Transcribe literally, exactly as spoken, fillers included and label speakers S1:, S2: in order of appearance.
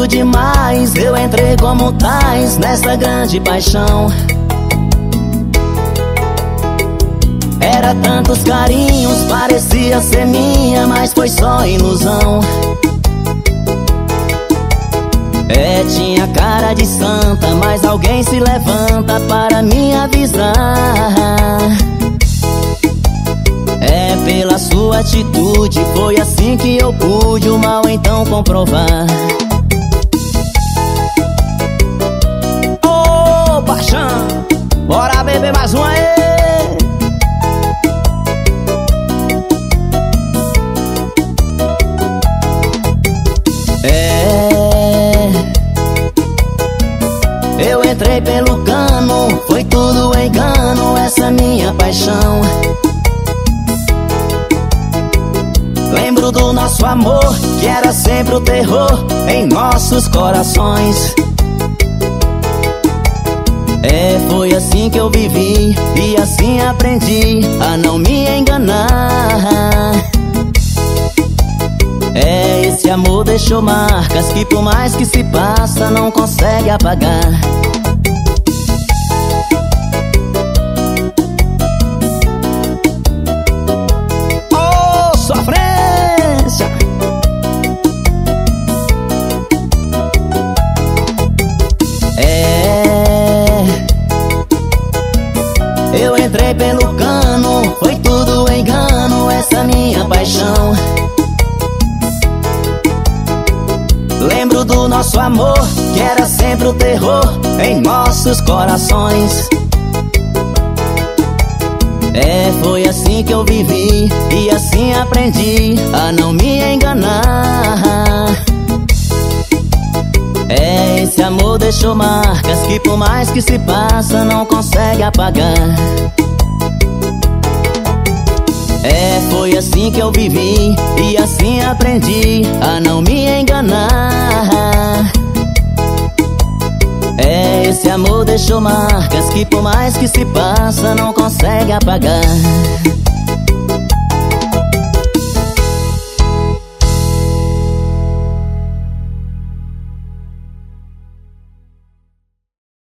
S1: tudo demais. Eu entrei como tais nessa grande paixão. Era tantos carinhos, parecia ser minha, mas foi só ilusão. É, tinha cara de santa, mas alguém se levanta para me avisar. É, pela sua atitude, foi assim que eu pude o mal então comprovar. Ô, oh, paixão, bora beber mais uma aí. É, eu entrei pelo cano, foi tudo engano, essa minha paixão. Lembro do nosso amor, que era sempre o terror em nossos corações. É, foi assim que eu vivi e assim aprendi a não me enganar. É, esse amor deixou marcas que por mais que se passa não consegue apagar. Oh, sofrência! É, eu entrei pelo cano, foi tudo engano, essa minha paixão. Lembro do nosso amor, que era sempre o terror em nossos corações. É, foi assim que eu vivi e assim aprendi a não me enganar. É, esse amor deixou marcas que por mais que se passa não consegue apagar. É, foi assim que eu vivi e assim aprendi a não me enganar. É, esse amor deixou marcas que por mais que se passa não consegue apagar.